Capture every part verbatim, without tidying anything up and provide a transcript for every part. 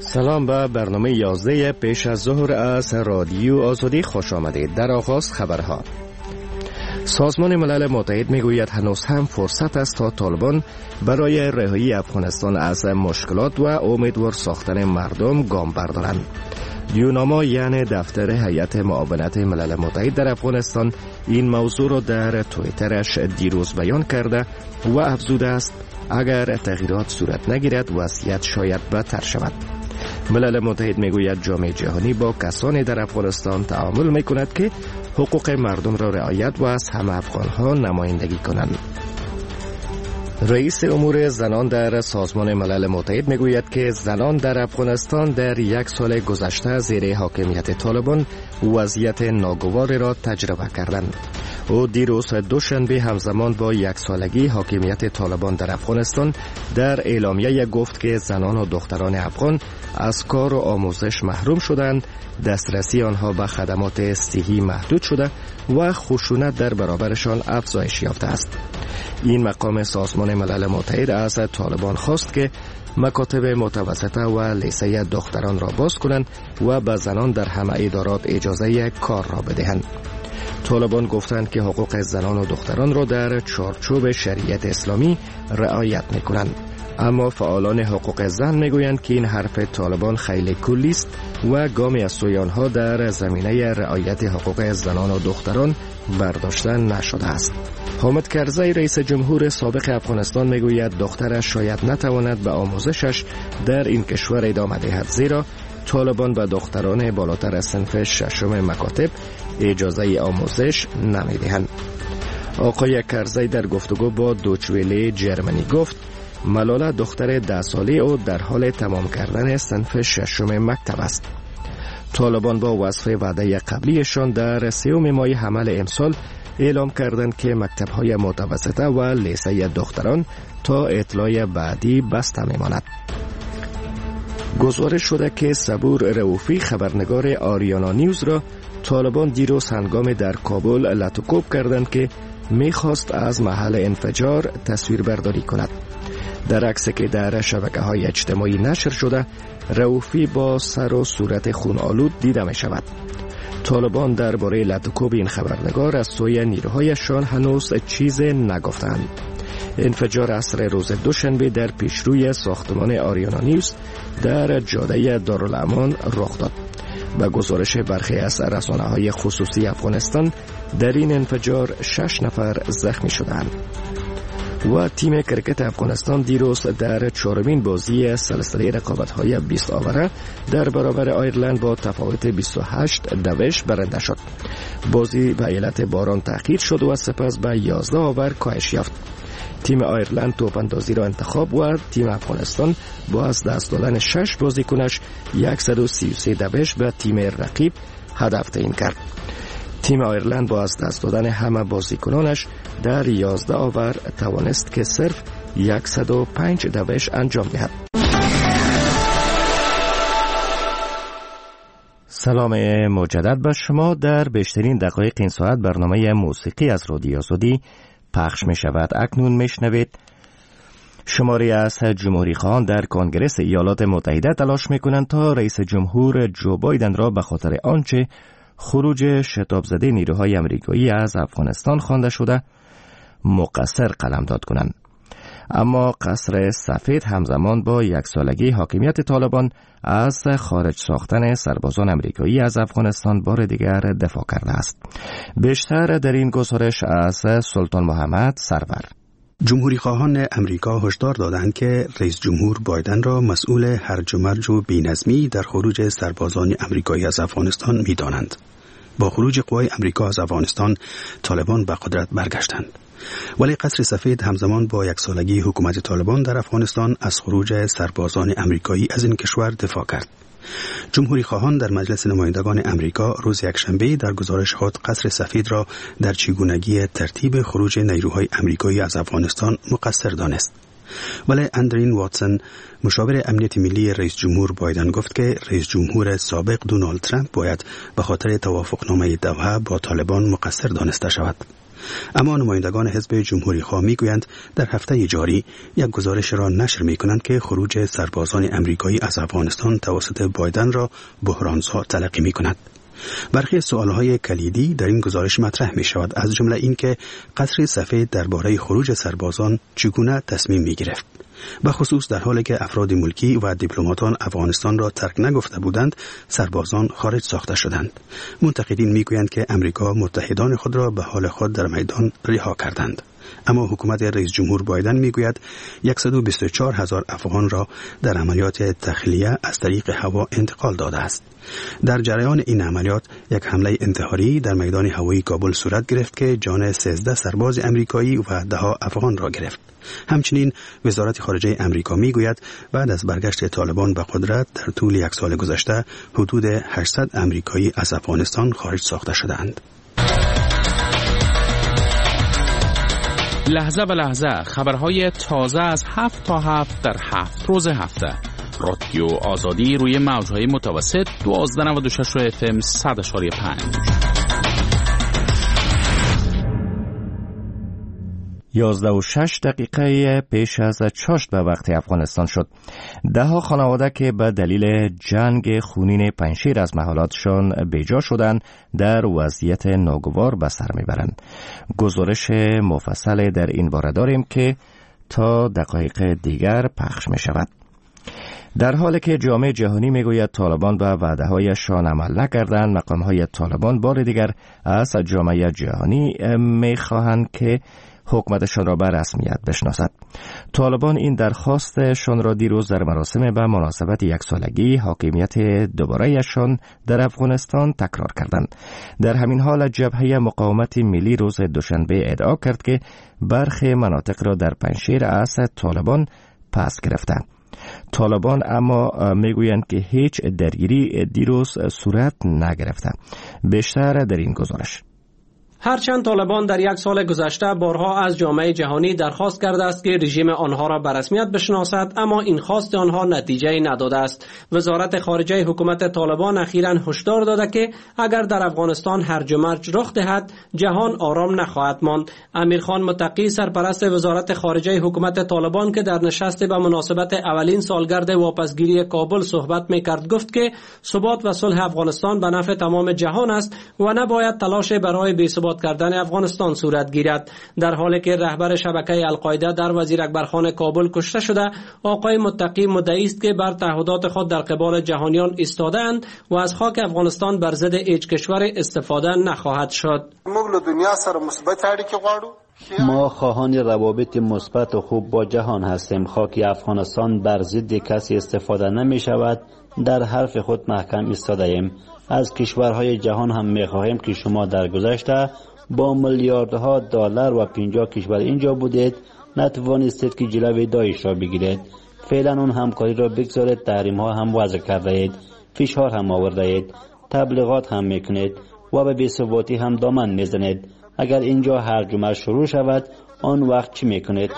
سلام به برنامه یازده پیش از ظهر از رادیو آزادی خوش آمدید. در آغاز خبرها. سازمان ملل متحد میگوید هنوز هم فرصت است تا طالبان برای رهایی افغانستان از مشکلات و امیدوار ساختن مردم گام بردارند. یوناما یعنی دفتر هیئت معاونت ملل متحد در افغانستان این موضوع را در توییترش دیروز بیان کرده و افزوده است اگر تغییرات صورت نگیرد وضعیت شاید بدتر شود. ملل متحد میگوید جامعه جهانی با کسانی در افغانستان تعامل میکند که حقوق مردم را رعایت و از همه افغانها نمایندگی کنند. رئیس امور زنان در سازمان ملل متحد میگوید که زنان در افغانستان در یک سال گذشته زیر حاکمیت طالبان وضعیت ناگواری را تجربه کردند. او دیروز دوشنبه همزمان با یک سالگی حاکمیت طالبان در افغانستان در اعلامیه گفت که زنان و دختران افغان از کار و آموزش محروم شدند، دسترسی آنها به خدمات صحی محدود شده و خشونت در برابرشان افزایش یافته است. این مقام سازمان ملل متحد از طالبان خواست که مکاتب متوسطه و لیسه دختران را باز کنند و به زنان در همه ادارات اجازه کار را بدهند. طالبان گفتند که حقوق زنان و دختران را در چارچوب شریعت اسلامی رعایت می‌کنند. اما فعالان حقوق زن میگویند که این حرف طالبان خیلی کلی است و گامی از سوی آنها در زمینه رعایت حقوق زنان و دختران برداشته نشده است. حامد کرزی رئیس جمهور سابق افغانستان میگوید دخترش شاید نتواند به آموزشش در این کشور ادامه دهد، زیرا طالبان به دختران بالاتر از صنف ششم مکاتب اجازه آموزش نمیدهند. آقای کرزی در گفتگو با دوچویله جرمنی گفت ملاله دختر ده ساله او در حال تمام کردن صنف ششم مکتب است. طالبان با وصف وعده قبلیشان در سوم ماه حمل امسال اعلام کردند که مکتب‌های متوسطه و لیسه دختران تا اطلاع بعدی بسته می‌ماند. گزارش شده که صبور رؤوفی خبرنگار آریانا نیوز را طالبان دیروز هنگام در کابل لطوکوب کردند که می‌خواست از محل انفجار تصویر برداری کند. در عکسی که در شبکه‌های اجتماعی نشر شده، رؤوفی با سر و صورت خون‌آلود دیده می‌شود. طالبان درباره لطوکوب این خبرنگار از سوی نیروهایشان هنوز چیز نگفتند. انفجار عصر روز دوشنبه در پیشروی ساختمان آریانا نیوز در جاده دارالامان رخ داد. به گزارش برخی از رسانه‌های خصوصی افغانستان در این انفجار شش نفر زخمی شدند. و تیم کرکت افغانستان دیروز در چهارمین بازی سلسله رقابت‌های بیست آوره در برابر آیرلند با تفاوت بیست و هشت دوش برنده شد. بازی به علت باران تأخیر شد و سپس به یازده آور کاهش یافت. تیم آیرلند توپ‌اندازی را انتخاب و تیم افغانستان با از دست دادن شش بازیکنش صد و سی و سه دوش به تیم رقیب هدف تعیین کرد. تیم آیرلند با از دست دادن همه بازیکنانش در یازده آور توانست که صرف صد و پنج دوش انجام دهد. سلام مجدد به شما. در بیشترین دقایق این ساعت برنامه موسیقی از رادیو آزادی پخش می شود. اکنون می شنوید شماری از جمهوری خواهان در کنگره ایالات متحده تلاش می کنند تا رئیس جمهور جو بایدن را به خاطر آنچه خروج شتاب زده نیروهای امریکایی از افغانستان خوانده شده مقصر قلمداد کنند. اما قصر سفید همزمان با یک سالگی حاکمیت طالبان از خارج ساختن سربازان امریکایی از افغانستان بار دیگر دفاع کرده است. بیشتر در این گزارش از سلطان محمد سرور. جمهوری خواهان امریکا هشدار دادند که رئیس جمهور بایدن را مسئول هرج و مرج و بی‌نظمی در خروج سربازان امریکایی از افغانستان می‌دانند. با خروج قوای امریکا از افغانستان طالبان به قدرت برگشتند. ولی قصر سفید همزمان با یک سالگی حکومت طالبان در افغانستان از خروج سربازان امریکایی از این کشور دفاع کرد. جمهوری خواهان در مجلس نمایندگان امریکا روز یکشنبه در گزارش خود قصر سفید را در چگونگی ترتیب خروج نیروهای امریکایی از افغانستان مقصر دانست. ولی اندرین واتسون مشاور امنیت ملی رئیس جمهور بایدن گفت که رئیس جمهور سابق دونالد ترامپ باید به خاطر توافقنامه دوحه با طالبان مقصر دانسته شود. اما نمایندگان حزب جمهوری خواه میگویند در هفته جاری یک گزارش را نشر میکنند که خروج سربازان امریکایی از افغانستان توسط بایدن را بحرانزا تلقی میکند. برخی سوالهای کلیدی در این گزارش مطرح می شود، از جمله این که قصر سفید درباره خروج سربازان چگونه تصمیم می گرفت. به خصوص در حالی که افراد ملکی و دیپلماتان افغانستان را ترک نگفته بودند، سربازان خارج ساخته شدند. منتقدین می گویند که امریکا متحدان خود را به حال خود در میدان رها کردند. اما حکومت رئیس جمهور بایدن میگوید صد و بیست و چهار هزار افغان را در عملیات تخلیه از طریق هوا انتقال داده است. در جریان این عملیات یک حمله انتحاری در میدان هوایی کابل صورت گرفت که جان سیزده سرباز امریکایی و ده افغان را گرفت. همچنین وزارت خارجه امریکا میگوید بعد از برگشت طالبان به قدرت در طول یک سال گذشته حدود هشتصد امریکایی از افغانستان خارج ساخته شدند. لحظه به لحظه خبرهای تازه از هفت تا هفت در هفت روز هفته. رادیو آزادی روی موجهای متوسط دوازده نود و شش اف ام صد اشاری پنج. یازده و شش دقیقه پیش از چاشت به وقت افغانستان شد. ده ها خانواده که به دلیل جنگ خونین پنشیر از محلاتشان بیجا شدند در وضعیت ناگوار به سر میبرند. گزارش مفصل در این باره داریم که تا دقایق دیگر پخش می شود. در حالی که جامعه جهانی میگوید طالبان به وعده‌هایشان عمل نکردند، مقام‌های طالبان بار دیگر از جامعه جهانی میخواهند که حکومتشان را به رسمیت بشناسد. طالبان این درخواستشان را دیروز در مراسم به مناسبت یک سالگی حاکمیت دوباره‌شان در افغانستان تکرار کردند. در همین حال جبهه مقاومت ملی روز دوشنبه ادعا کرد که برخی مناطق را در پنشیر از طالبان پس گرفتند. طالبان اما میگویند که هیچ درگیری دیروز صورت نگرفته. بیشتر در این گزارش. هرچند طالبان در یک سال گذشته بارها از جامعه جهانی درخواست کرده است که رژیم آنها را به رسمیت بشناسد، اما این خواست آنها نتیجه نداده است. وزارت خارجه حکومت طالبان اخیراً هشدار داده که اگر در افغانستان هرج و مرج رخ دهد، جهان آرام نخواهد ماند. امیرخان متقی سرپرست وزارت خارجه حکومت طالبان که در نشست به مناسبت اولین سالگرد واپسگیری کابل صحبت می‌کرد گفت که ثبات و صلح افغانستان به نفع تمام جهان است و نباید تلاش برای بی‌ثبات کردن افغانستان صورت گیرد. در حالی که رهبر شبکه القاعده در وزیر اکبرخان کابل کشته شده، آقای متقی مدعی است که بر تعهدات خود در قبال جهانیان ایستاده‌اند و از خاک افغانستان بر ضد هیچ کشور استفاده نخواهد شد. ما خواهان روابط مثبت و خوب با جهان هستیم. خاک افغانستان بر ضد کسی استفاده نمی شود. در حرف خود محکم ایستاده ایم. از کشورهای جهان هم می خواهیم که شما در گذشته با میلیاردها دلار و پنجاه کشور اینجا بودید، نتوانستید که جلوی داعش را بگیرید. فعلا اون همکاری را بگذارید. تحریم ها هم وضع کرده اید، فشار هم آورده اید، تبلیغات هم میکنید و به بی‌ثباتی هم دامن میزنید. اگر اینجا هرج و مرج شروع شود، آن وقت چی میکنید؟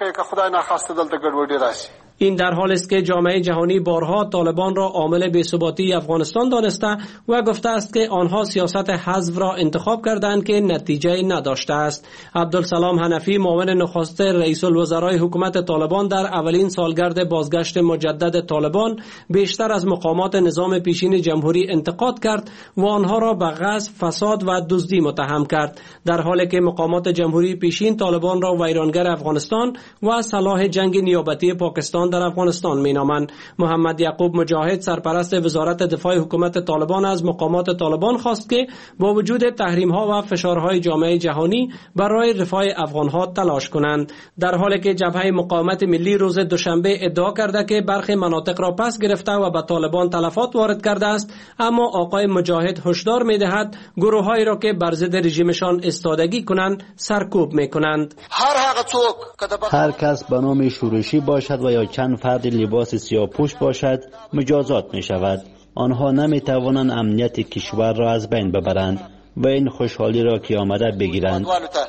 این در حال است که جامعه جهانی بارها طالبان را عامل بی‌ثباتی افغانستان دانسته و گفته است که آنها سیاست حذف را انتخاب کردند که نتیجه نداشته است. عبدالسلام حنفی معاون نخست رئیس الوزرای حکومت طالبان در اولین سالگرد بازگشت مجدد طالبان بیشتر از مقامات نظام پیشین جمهوری انتقاد کرد و آنها را به غصب، فساد و دزدی متهم کرد، در حالی که مقامات جمهوری پیشین طالبان را ویرانگر افغانستان و سلاح جنگ نیابتی پاکستان در افغانستان مینامند. محمد یعقوب مجاهد سرپرست وزارت دفاع حکومت طالبان از مقامات طالبان خواست که با وجود تحریم ها و فشارهای جامعه جهانی برای رفاه افغان ها تلاش کنند، در حالی که جبهه مقاومت ملی روز دوشنبه ادعا کرده که برخی مناطق را پس گرفته و به طالبان تلفات وارد کرده است. اما آقای مجاهد هشدار می‌دهد گروه‌هایی را که بر ضد رژیمشان استادگی کنند سرکوب می‌کنند. هر کس به نام شورشی باشد و یا چند فرد لباس سیاه‌پوش باشد مجازات می شود. آنها نمی توانند امنیت کشور را از بین ببرند و این خوشحالی را که آمده بگیرند.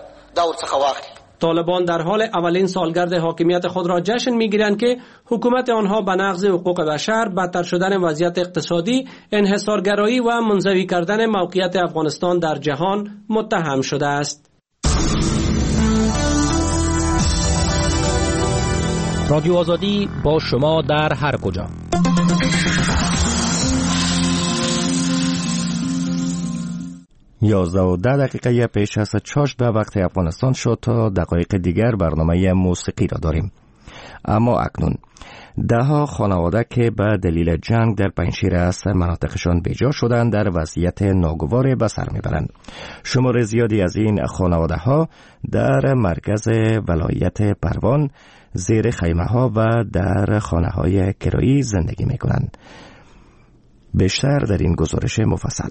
طالبان در حال اولین سالگرد حاکمیت خود را جشن می‌گیرند که حکومت آنها به نقض حقوق بشر، بدتر شدن وضعیت اقتصادی، انحصارگرایی و منزوی کردن موقعیت افغانستان در جهان متهم شده است. رادیو آزادی با شما در هر کجا. یازده و ده دقیقه پیش از چاشت وقت افغانستان شد. تا دقایق دیگر برنامه موسیقی را داریم. اما اکنون ده ها خانواده که به دلیل جنگ در پنجشیر از مناطقشان بیجا شدند در وضعیت ناگوار به سر میبرند. شمار زیادی از این خانواده ها در مرکز ولایت پروان زیر خیمه ها و در خانه های کرایی زندگی می کنند. بیشتر در این گزارش مفصل.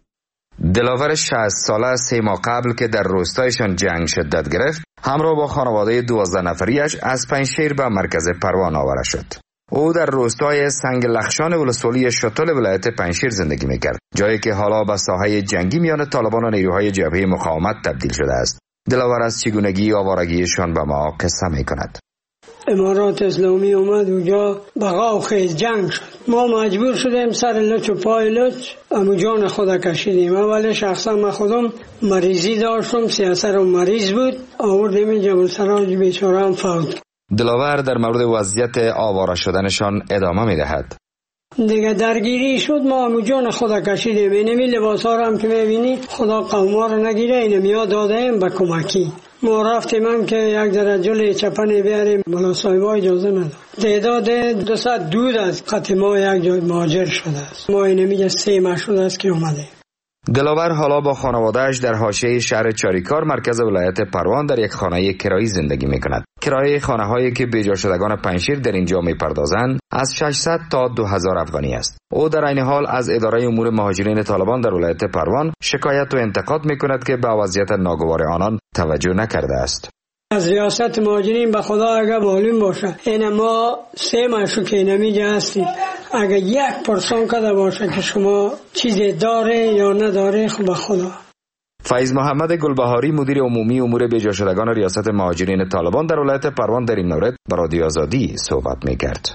دلاور شصت ساله سه ماه قبل که در روستایشان جنگ شدت گرفت، همراه با خانواده دوازده نفریش از پنجشیر به مرکز پروان آورده شد. او در روستای سنگ لخشان ولسوالی شتل ولایت پنجشیر زندگی میکرد، جایی که حالا به ساحه جنگی میان طالبان و نیروهای جبهه مقاومت تبدیل شده است. دلاور از چگونگی آوارگیشان به ما قصه میکند. امارات اسلامی اومد اونجا بقا و خیز جنگ شد. ما مجبور شدیم سر لچ و پای لچ امو جان خدا کشیدیم. اولی شخصا من خودم مریضی داشتم، سیاسر و مریض بود، آوردیم اینجا بلسراج بیچاره هم فوت. دلاور در مورد وضعیت آواره شدنشان ادامه میدهد. دیگه درگیری شد، ما امو جان خدا کشیدیم. اینمی لباس ها هم که میبینی خدا قوما رو نگیره، اینم یاد دادیم به کمکی. ما رفتیم هم که یک ذره جلوی چپنی بیاریم، ملا صاحبا اجازه نداد. تعداد دو ساعت دور از خط ما یک جای مهاجر شده است. ما اینمی سه ماه شده است که اومده. دلاور حالا با خانواده‌اش در حاشیه شهر چاریکار مرکز ولایت پروان در یک خانه کرایی زندگی می‌کند. کرایه خانه‌هایی که بیجا شدگان پنجشیر در اینجا می‌پردازند از ششصد تا دو هزار افغانی است. او در این حال از اداره امور مهاجرین طالبان در ولایت پروان شکایت و انتقاد می‌کند که به وضعیت ناگوار آنان توجه نکرده است. از ریاست مهاجرین به خدا اگر معلوم باشه، این ما سه ماشو که اینمیجا هستیم، اگر یک پرسان کده باشه که شما چیزی داره یا نداره، خب به خدا. فیض محمد گلبهاری مدیر عمومی امور بیجا شدگان ریاست مهاجرین طالبان در ولایت پروان در این مورد با رادیو آزادی صحبت میکرد.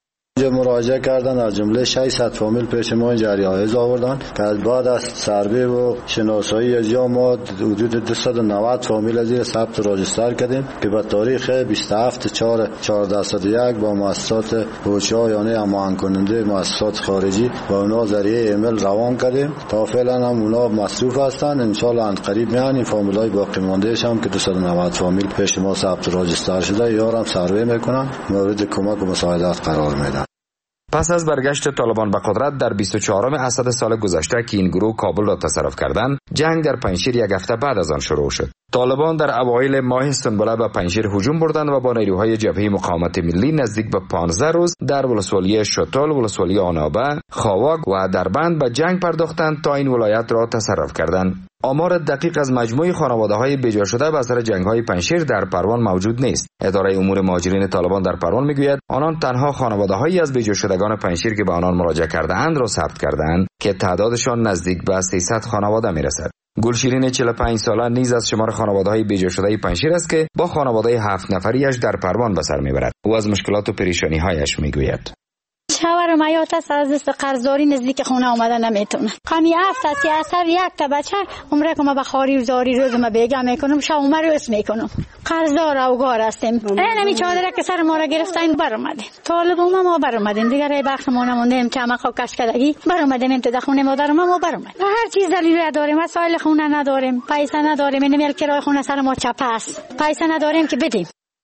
مراجعه کردن، از جمله ششصد فامیل پیش ما جریایز آوردن که از بعد از سروی و شناسایی از یا ما حدود دویست و نود فامیل از این ثبت راجستر کردیم که به تاریخ بیست و هفت چهار چهارده صد و یک با مؤسسات هوشا یعنی امان کننده مؤسسات خارجی و اونا ذریعه ایمیل روان کردیم. تا فعلا هم اونا مصروف هستن، ان شاء الله ان قریب میان این فامیلای باقی مانده هم که دویست و نود فامیل پیش ما ثبت راجستر شده یارم سروی میکنن، مورد کمک و مساعدت قرار میدن. پس از برگشت طالبان به قدرت در بیست و چهارم اسد سال گذشته که این گروه کابل را تصرف کردند، جنگ در پنجشیر یک هفته بعد از آن شروع شد. طالبان در اوایل ماه سنبله به پنجشیر هجوم بردند و با نیروهای جبهه مقاومت ملی نزدیک به پانزده روز در ولسوالی شتل، ولسوالی آنابه، خاواک و دربند به جنگ پرداختند تا این ولایت را تصرف کردند. آمار دقیق از مجموع خانواده‌های بیجا شده به اثر جنگ‌های پنجشیر در پروان موجود نیست. اداره امور مهاجرین طالبان در پروان میگوید آنان تنها خانواده‌هایی از بیجا شدگان پنجشیر که به آنان مراجعه کرده‌اند را ثبت کرده‌اند که تعدادشان نزدیک به سیصد خانواده میرسد. گلشیرین چهل و پنج ساله نیز از شمار خانواده‌های بیجا شده پنجشیر است که با خانواده هفت نفریش در پروان به سر میبرد. او از مشکلات و پریشانی‌هایش میگوید. شوهرم حیات است، از دست قرضداری نزدیک خونه آمده نمیتونه. کمی هفت است یه اثر یک تا بچه عمره که ما به خاری و زاری روز ما بیگا میکنم، شب عمر روز میکنم. قرضدار اوگار هستیم. اینمی چادره که سر ما را گرفتن بر اومدیم. طالب ما ما بر اومدیم. دیگه رای بخش ما نموندیم که ما خو کشکدگی بر اومدیم تو خونه مادر ما ما بر اومدیم. هر چیز دلیل داریم، وسایل خونه نداریم، پیسه نداریم، اینم کرایه خونه سر ما چپ است. پیسه نداریم که بدیم.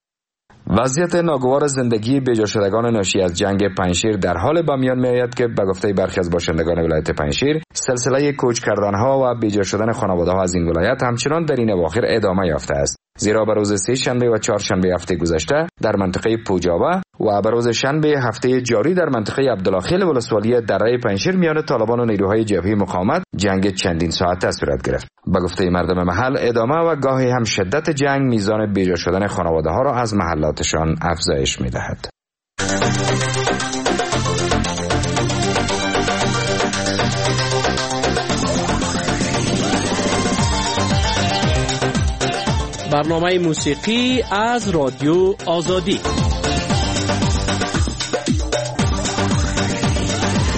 وضعیت ناگوار زندگی بیجا شدگان ناشی از جنگ پنجشیر در حال به میان میآید که به گفته برخی از باشندگان ولایت پنجشیر سلسله کوچ کردنها و بیجا شدن خانواده‌ها از این ولایت همچنان در این اواخر ادامه یافته است. زیرا به روز سه شنبه و چهار شنبه هفته گذشته در منطقه پوجاوه و به روز شنبه هفته جاری در منطقه عبدالله ولسوالی دره پنجشیر میان طالبان و نیروهای جبهه مقاومت جنگ چندین ساعته صورت گرفت. به گفته مردم محل ادامه و گاهی هم شدت جنگ میزان بیجا شدن خانواده‌ها را از محلاتشان افزایش می‌دهد. برنامه موسیقی از رادیو آزادی.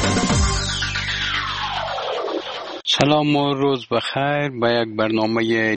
سلام و روز بخیر. با یک برنامه